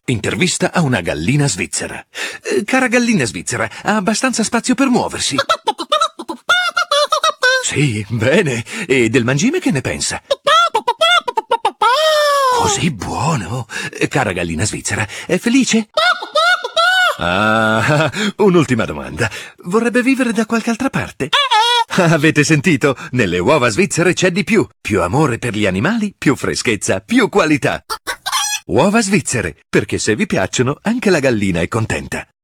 Intervista a una gallina svizzera. Cara gallina svizzera, ha abbastanza spazio per muoversi? Sì, bene. E del mangime che ne pensa? Così buono. Cara gallina svizzera, è felice? Ah, un'ultima domanda. Vorrebbe vivere da qualche altra parte? Avete sentito? Nelle uova svizzere c'è di più. Più amore per gli animali, più freschezza, più qualità. Uova svizzere, perché se vi piacciono, anche la gallina è contenta.